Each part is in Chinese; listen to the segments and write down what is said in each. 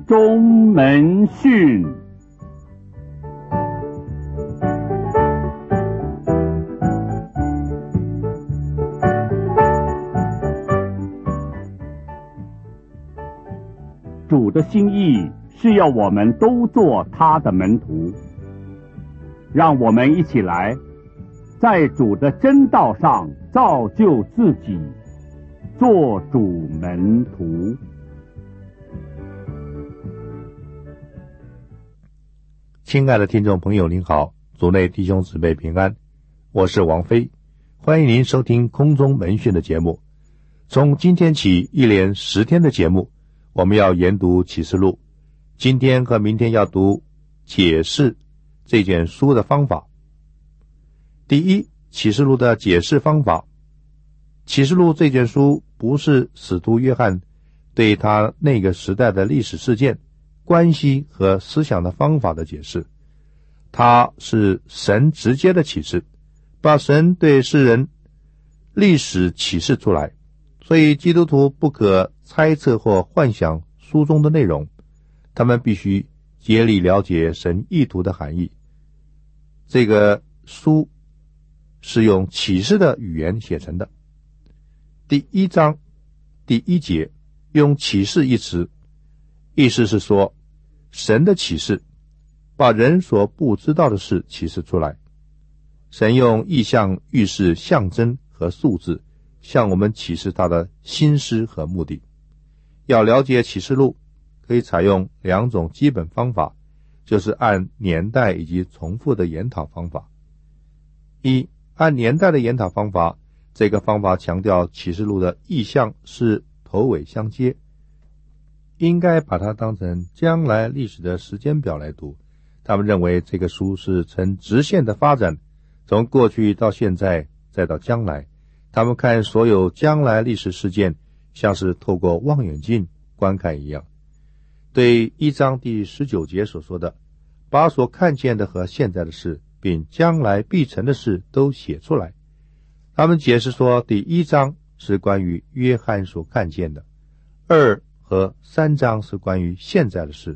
中门训。主的心意是要我们都做他的门徒，让我们一起来在主的真道上造就自己，做主门徒。 亲爱的听众朋友您好，主内弟兄姊妹平安，我是王飞，欢迎您收听空中门训的节目。从今天起一连10天的节目，我们要研读启示录，今天和明天要读解释这卷书的方法。第一，启示录的解释方法。启示录这卷书不是使徒约翰对他那个时代的历史事件、关系和思想的方法的解释，它是神直接的启示，把神对世人历史启示出来，所以基督徒不可猜测或幻想书中的内容，他们必须竭力了解神意图的含义。这个书是用启示的语言写成的。第1章第1节用启示一词，意思是说神的启示把人所不知道的事启示出来。神用意象预示象征和数字向我们启示他的心思和目的。要了解启示录，可以采用2种基本方法，就是按年代以及重复的研讨方法。一，按年代的研讨方法，这个方法强调启示录的意象是头尾相接，应该把它当成将来历史的时间表来读。他们认为这个书是呈直线的发展，从过去到现在再到将来。他们看所有将来历史事件像是透过望远镜观看一样。对1章第19节所说的，把所看见的和现在的事并将来必成的事都写出来。他们解释说，第1章是关于约翰所看见的，2和3章是关于现在的事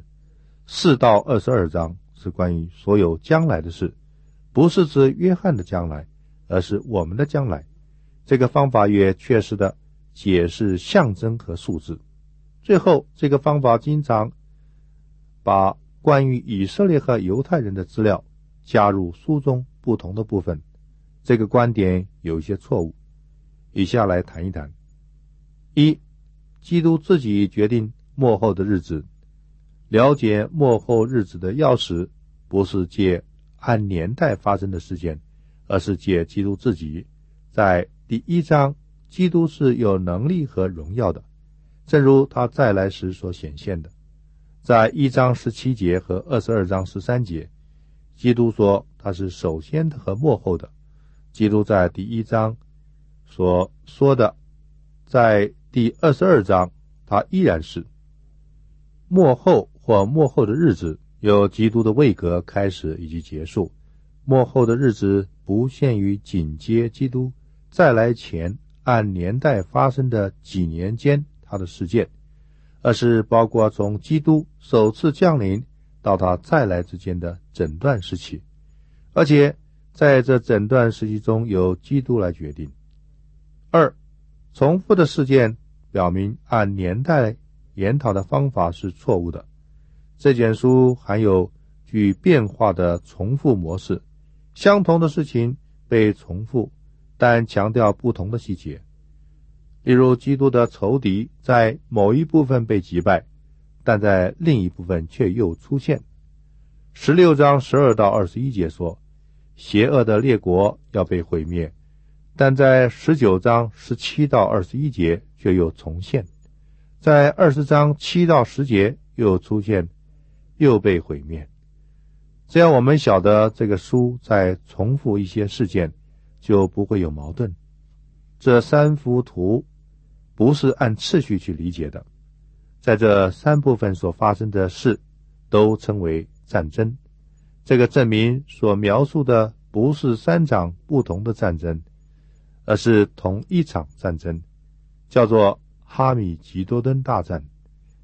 ，4到22章是关于所有将来的事，不是指约翰的将来，而是我们的将来。这个方法也确实的解释象征和数字。最后，这个方法经常把关于以色列和犹太人的资料加入书中不同的部分，这个观点有一些错误。以下来谈一谈。一，基督自己决定末后的日子。了解末后日子的钥匙，不是借按年代发生的事件，而是借基督自己。在第1章，基督是有能力和荣耀的，正如他再来时所显现的。在1章17节和22章13节，基督说他是首先的和末后的。基督在第1章所说的，在第22章他依然是。末后或末后的日子有基督的位格开始以及结束。末后的日子不限于紧接基督再来前按年代发生的几年间他的事件，而是包括从基督首次降临到他再来之间的整段时期，而且在这整段时期中由基督来决定。2，重复的事件表明按年代研讨的方法是错误的。这卷书含有具变化的重复模式，相同的事情被重复，但强调不同的细节。例如，基督的仇敌在某一部分被击败，但在另一部分却又出现。16章12到21节说，邪恶的列国要被毁灭，但在19章17到21节却又重现。在20章7到10节又出现，又被毁灭。这样我们晓得这个书在重复一些事件，就不会有矛盾。这3幅图不是按次序去理解的，在这3部分所发生的事都称为战争。这个证明所描述的不是3场不同的战争，而是同一场战争，叫做哈米吉多敦大战。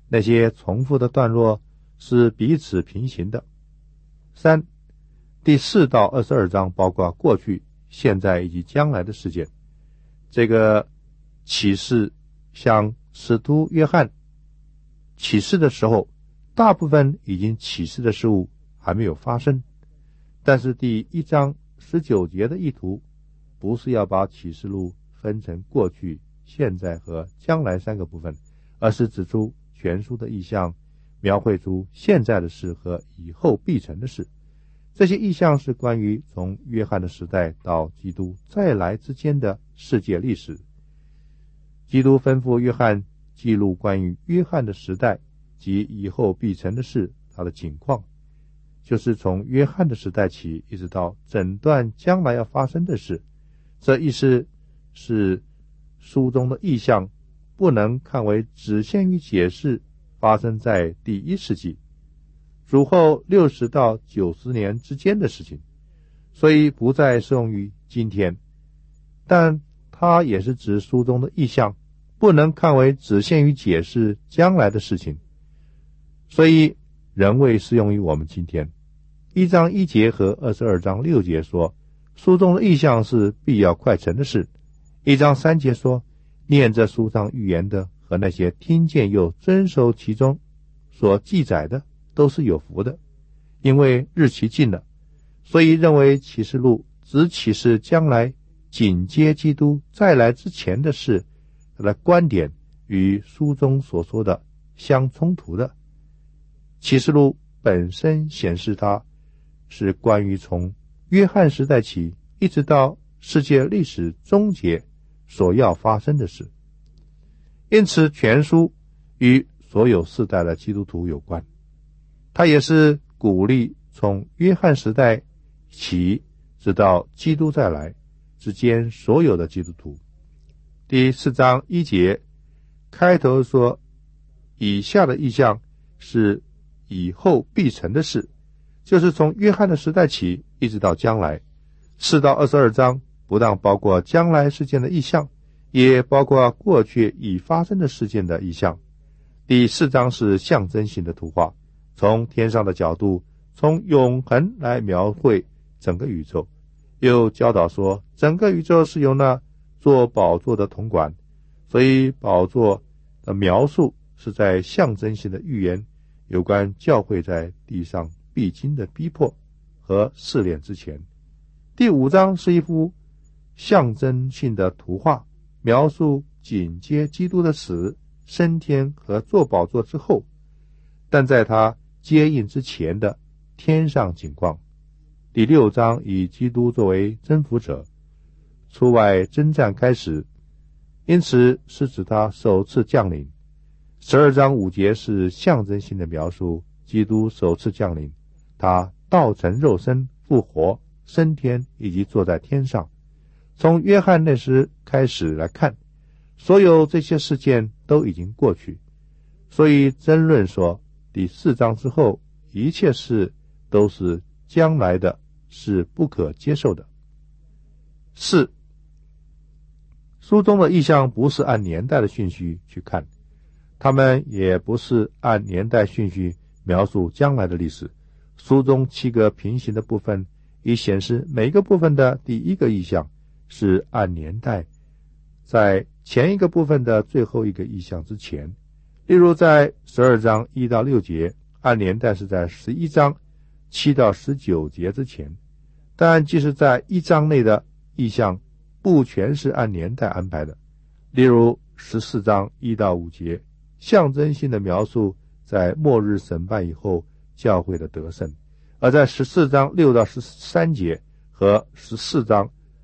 那些重复的段落是彼此平行的。3、第4到22章包括过去、现在以及将来的事件。这个启示向使徒约翰启示的时候，大部分已经启示的事物还没有发生，但是第1章19节的意图不是要把启示录分成过去、现在和将来3个部分，而是指出全书的意象，描绘出现在的事和以后必成的事。这些意象是关于从约翰的时代到基督再来之间的世界历史。基督吩咐约翰记录关于约翰的时代及以后必成的事，他的景况，就是从约翰的时代起一直到整段将来要发生的事。这意思是书中的意象不能看为只限于解释发生在第1世纪主后60到90年之间的事情，所以不再适用于今天。但它也是指书中的意象不能看为只限于解释将来的事情，所以仍未适用于我们今天。1章1节和22章6节说，书中的意象是必要快成的事。1章3节说，念这书上预言的和那些听见又遵守其中所记载的都是有福的，因为日期近了。所以认为启示录只启示将来紧接基督再来之前的事，他的观点与书中所说的相冲突的。启示录本身显示它是关于从约翰时代起一直到世界历史终结所要发生的事，因此全书与所有世代的基督徒有关。它也是鼓励从约翰时代起直到基督再来之间所有的基督徒。第4章1节开头说，以下的意象是以后必成的事，就是从约翰的时代起一直到将来。4到22章不但包括将来事件的意象，也包括过去已发生的事件的意象。第4章是象征性的图画，从天上的角度，从永恒来描绘整个宇宙。又教导说，整个宇宙是由那做宝座的统管，所以宝座的描述是在象征性的预言有关教会在地上必经的逼迫和试炼之前。第5章是一幅象征性的图画，描述紧接基督的死、升天和坐宝座之后，但在他接应之前的天上景况。第6章以基督作为征服者，出外征战开始，因此是指他首次降临。12章5节是象征性的描述基督首次降临，他道成肉身复活升天以及坐在天上。从约翰那时开始来看，所有这些事件都已经过去，所以争论说第4章之后一切事都是将来的，是不可接受的。4、书中的意象不是按年代的顺序去看，他们也不是按年代顺序描述将来的历史。书中7个平行的部分以显示每个部分的第一个意象是按年代在前一个部分的最后一个意象之前。例如在12章1到6节，按年代是在11章7到19节之前，但即使在1章内的意象不全是按年代安排的。例如14章1到5节，象征性的描述在末日审判以后教会的得胜，而在14章6到13节和14章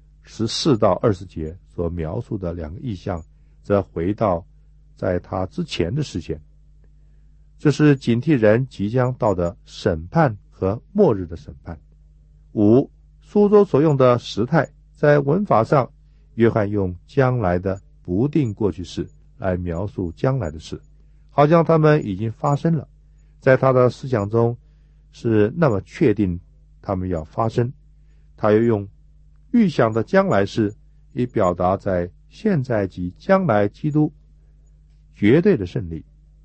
14到20节所描述的两个意象则回到在他之前的事件，这是警惕人即将到的审判和末日的审判。5、书中所用的时态，在文法上约翰用将来的不定过去式来描述将来的事，好像他们已经发生了，在他的思想中是那么确定他们要发生。他又用预想的将来式以表达在现在及将来基督绝对的胜利。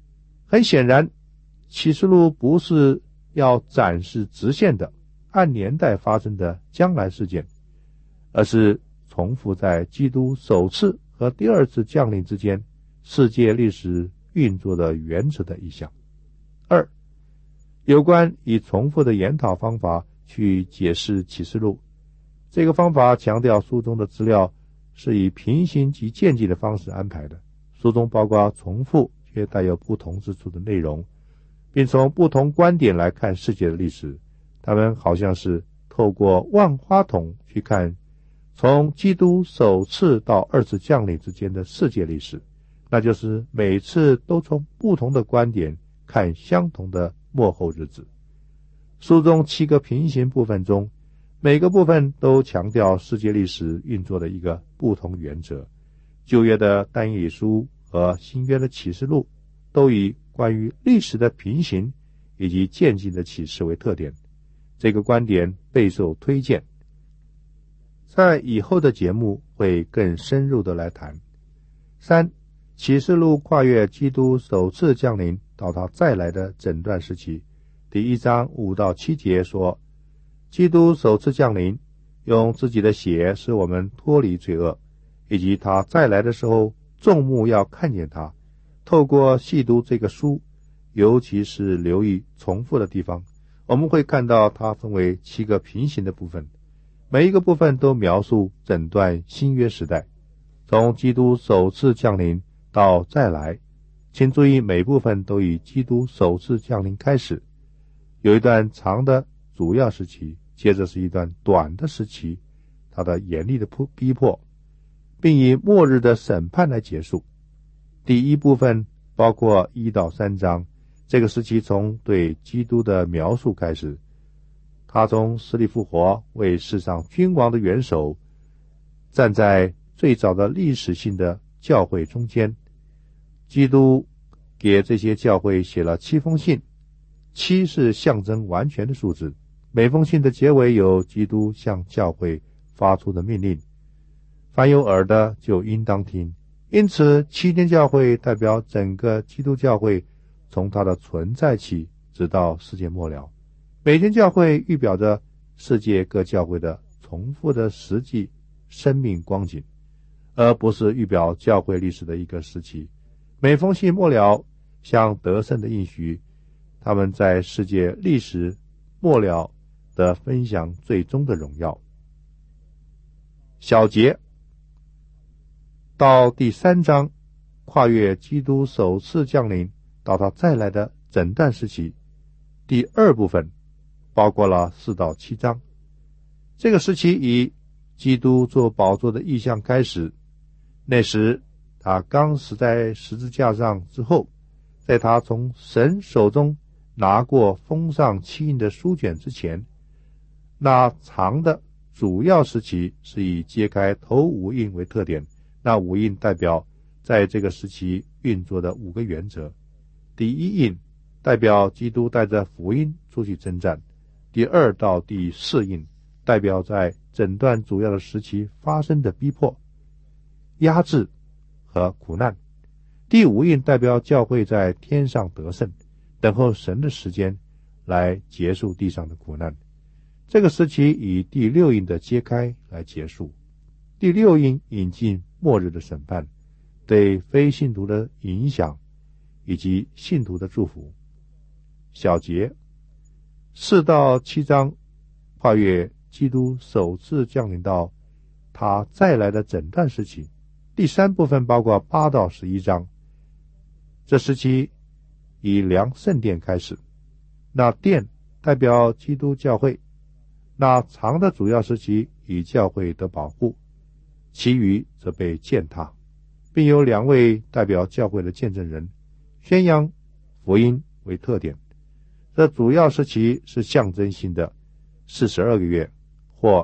很显然，启示录不是要展示直线的按年代发生的将来事件，而是重复在基督首次和第二次降临之间世界历史运作的原则的意象。二，有关以重复的研讨方法去解释启示录，这个方法强调书中的资料是以平行及渐进的方式安排的，书中包括重复却带有不同之处的内容，并从不同观点来看世界的历史。他们好像是透过万花筒去看从基督首次到二次降临之间的世界历史，那就是每次都从不同的观点看相同的末后日子。书中7个平行部分中，每个部分都强调世界历史运作的一个不同原则。旧约的但以理书和新约的启示录都以关于历史的平行以及渐进的启示为特点，这个观点备受推荐，在以后的节目会更深入的来谈。三，启示录跨越基督首次降临到他再来的整段时期。第1章5到7节说，基督首次降临，用自己的血使我们脱离罪恶，以及他再来的时候，众目要看见他。透过细读这个书，尤其是留意重复的地方，我们会看到它分为7个平行的部分，每一个部分都描述整段新约时代，从基督首次降临到再来。请注意，每部分都以基督首次降临开始，有一段长的主要时期，接着是一段短的时期，它的严厉的逼迫，并以末日的审判来结束。第一部分包括1到3章，这个时期从对基督的描述开始，他从死里复活，为世上君王的元首，站在最早的历史性的教会中间。基督给这些教会写了7封信，7是象征完全的数字，每封信的结尾有基督向教会发出的命令，凡有耳的就应当听。因此7间教会代表整个基督教会从它的存在起直到世界末了，每间教会预表着世界各教会的重复的实际生命光景，而不是预表教会历史的一个时期。每封信末了像得胜的应许，他们在世界历史末了的分享最终的荣耀。小节到第3章，跨越基督首次降临到他再来的整段时期。第2部分包括了4到7章，这个时期以基督做宝座的意象开始。那时他刚死在十字架上之后，在他从神手中拿过封上7印的书卷之前，那长的主要时期是以揭开头5印为特点，那5印代表在这个时期运作的5个原则。第1印代表基督带着福音出去征战，第2到第4印代表在整段主要的时期发生的逼迫、压制和苦难，第5印代表教会在天上得胜，等候神的时间来结束地上的苦难。这个时期以第6印的揭开来结束。第6印引进末日的审判，对非信徒的影响以及信徒的祝福。小节4到7章跨越基督首次降临到他再来的整段时期。第3部分包括8到11章，这时期以量圣殿开始，那殿代表基督教会，那长的主要时期以教会的保护，其余则被践踏，并有2位代表教会的见证人宣扬福音为特点。这主要时期是象征性的42个月或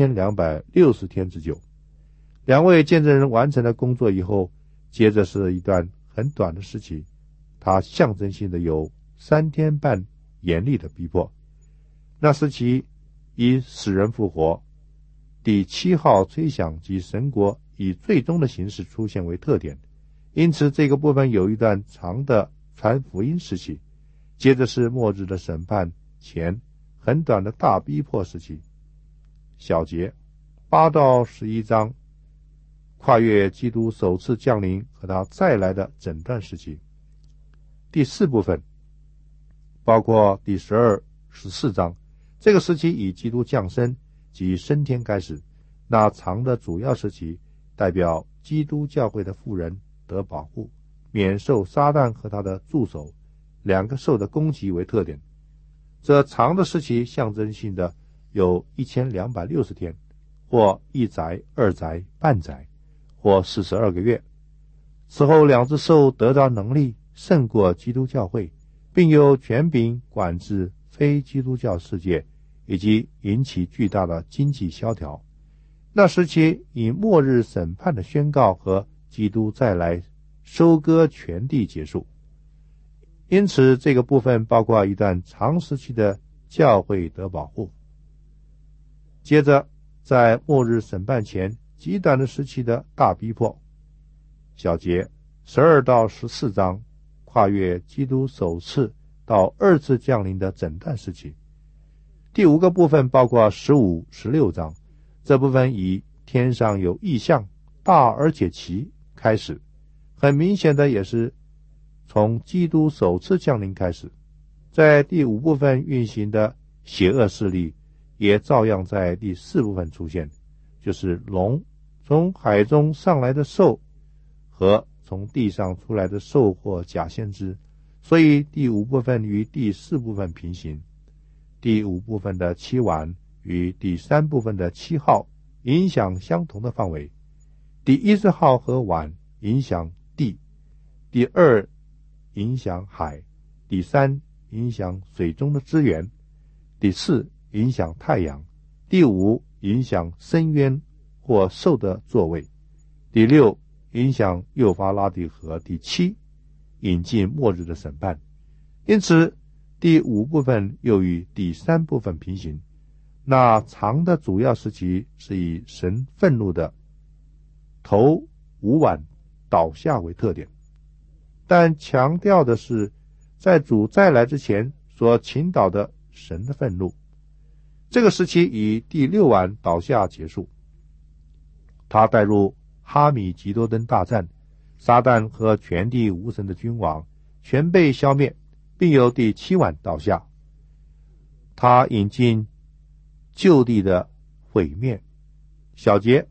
1260天之久。2位见证人完成了工作以后，接着是一段很短的时期，它象征性的有3天半严厉的逼迫。那时期以死人复活，第7号吹响及神国以最终的形式出现为特点，因此这个部分有一段长的传福音时期，接着是末日的审判前很短的大逼迫时期。小节8到11章跨越基督首次降临和他再来的整段时期。第4部分包括第12、14章，这个时期以基督降生及升天开始。那长的主要时期代表基督教会的妇人得保护，免受撒旦和他的助手两个兽的攻击为特点。这长的时期象征性的有1260天，或一载、二载、半载，或42个月。此后两只兽得到能力胜过基督教会，并有权柄管制非基督教世界，以及引起巨大的经济萧条。那时期以末日审判的宣告和基督再来收割全地结束。因此这个部分包括一段长时期的教会得保护。接着在末日审判前极短的时期的大逼迫。小节12到14章跨越基督首次到二次降临的整段时期。第5个部分包括15、16章，这部分以天上有异象大而且奇开始，很明显的也是从基督首次降临开始。在第5部分运行的邪恶势力也照样在第4部分出现，就是龙，从海中上来的兽和从地上出来的兽或假先知，所以第5部分与第4部分平行。第5部分的7晚与第3部分的7号影响相同的范围。第1号和晚影响地，第2影响海，第3影响水中的资源，第4影响太阳，第5影响深渊或兽的座位，第6影响幼发拉底河，第7引进末日的审判。因此第5部分又与第3部分平行。那长的主要时期是以神愤怒的头5晚倒下为特点，但强调的是在主再来之前所倾倒的神的愤怒。这个时期以第6晚倒下结束。他带入哈米吉多登大战，撒旦和全地无神的君王全被消灭，并有第7晚倒下。他引进旧地的毁灭。小节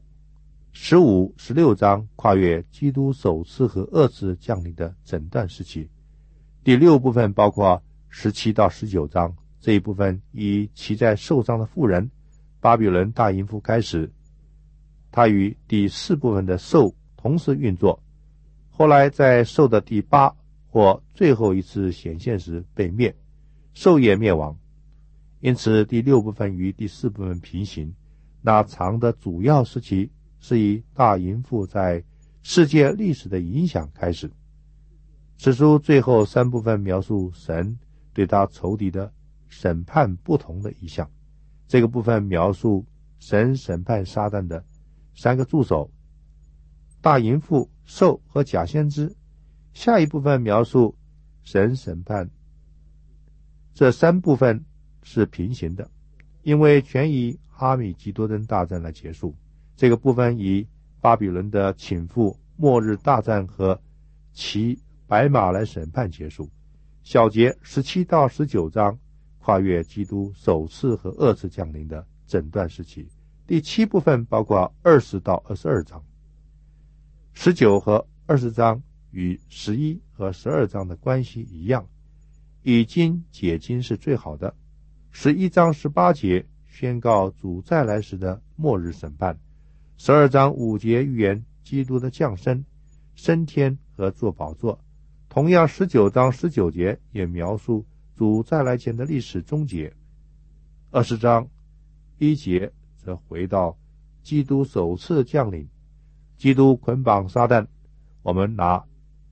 15、16章跨越基督首次和二次降临的整段时期。第6部分包括17到19章，这一部分以骑在兽上的妇人巴比伦大淫妇开始，它与第4部分的兽同时运作，后来在兽的第8或最后一次显现时被灭，兽也灭亡。因此第6部分与第4部分平行。那长的主要时期是以大淫妇在世界历史的影响开始。此书最后3部分描述神对他仇敌的审判不同的意象。这个部分描述神审判撒旦的3个助手，大淫妇、兽和假先知。下一部分描述神审判。这3部分是平行的，因为全以哈米吉多登大战来结束。这个部分以巴比伦的倾覆、末日大战和骑白马来审判结束。小节17到19章跨越基督首次和二次降临的整段时期。第7部分包括20到22章。19和20章与11和12章的关系一样，以经解经是最好的。11章18节宣告主再来时的末日审判，12章5节预言基督的降生、升天和坐宝座。同样19章19节也描述主再来前的历史终结。20章1节则回到基督首次降临，基督捆绑撒旦。我们拿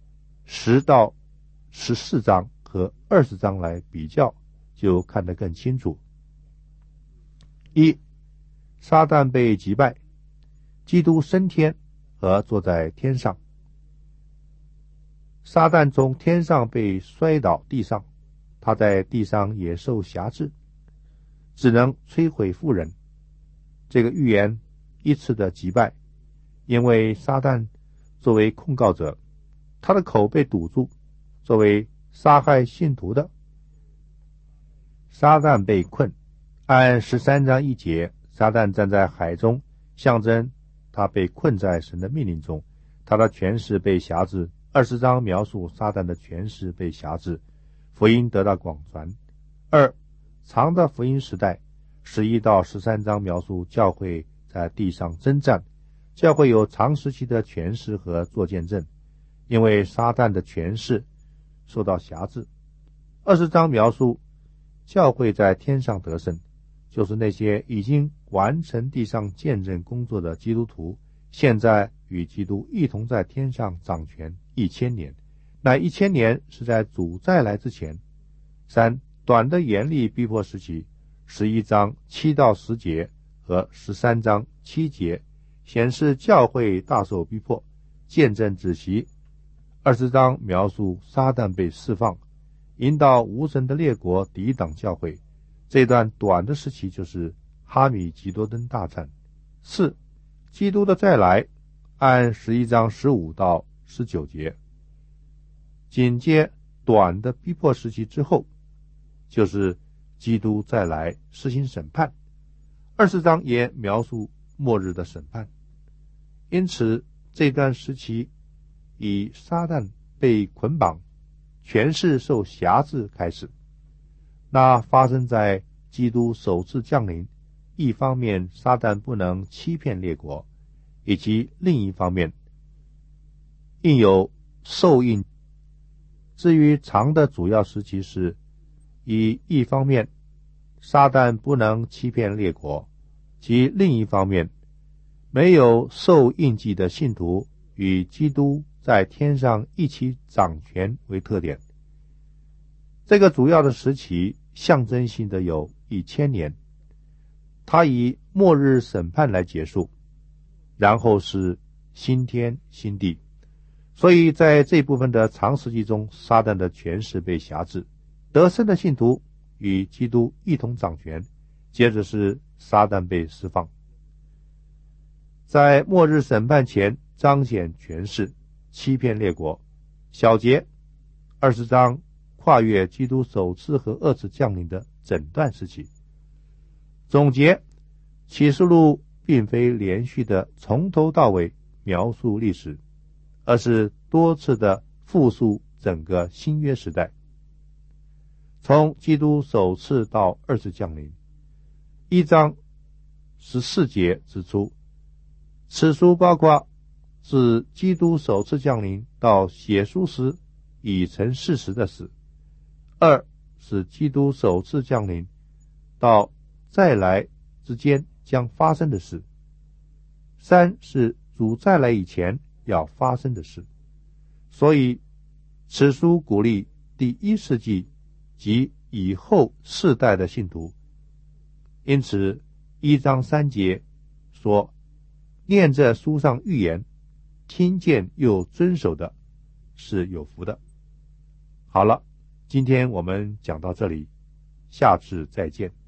10到14章和20章来比较，就看得更清楚。1. 撒旦被击败，基督升天和坐在天上。 撒旦从天上被摔倒地上，他在地上也受辖制，只能摧毁妇人。这个预言一次的击败，因为撒旦作为控告者，他的口被堵住，作为杀害信徒的。撒旦被困，按13章1节，撒旦站在海中，象征他被困在神的命令中，他的权势被辖制。20章描述撒旦的权势被辖制，福音得到广传。2. 长的福音时代，11到13章描述教会在地上征战，教会有长时期的权势和做见证，因为撒旦的权势受到辖制。20章描述教会在天上得胜，就是那些已经完成地上见证工作的基督徒，现在与基督一同在天上掌权1000年，那1000年是在主再来之前。3. 短的严厉逼迫时期，11章7到10节和13章7节显示教会大受逼迫，见证止息。20章描述撒旦被释放，引导无神的列国抵挡教会，这段短的时期就是哈米吉多登大战。4. 基督的再来，按11章15到19节。紧接短的逼迫时期之后，就是基督再来施行审判。20章也描述末日的审判。因此这段时期以撒旦被捆绑，权势受辖制开始。那发生在基督首次降临，一方面撒旦不能欺骗列国，以及另一方面应有受印。至于长的主要时期是以一方面撒旦不能欺骗列国，及另一方面没有受印记的信徒与基督在天上一起掌权为特点。这个主要的时期象征性的有1000年，它以末日审判来结束，然后是新天新地。所以在这部分的长时期中，撒旦的权势被辖制，得胜的信徒与基督一同掌权，接着是撒旦被释放。在末日审判前彰显权势，欺骗列国。小节20章跨越基督首次和二次降临的整段时期。总结，启示录并非连续的从头到尾描述历史，而是多次的复述整个新约时代，从基督首次到二次降临。1章14节指出，此书包括自基督首次降临到写书时已成事实的事。2是基督首次降临到再来之间将发生的事。3是主再来以前要发生的事。所以此书鼓励第1世纪及以后世代的信徒。因此1章3节说，念这书上预言，听见又遵守的是有福的。好了，今天我们讲到这里，下次再见。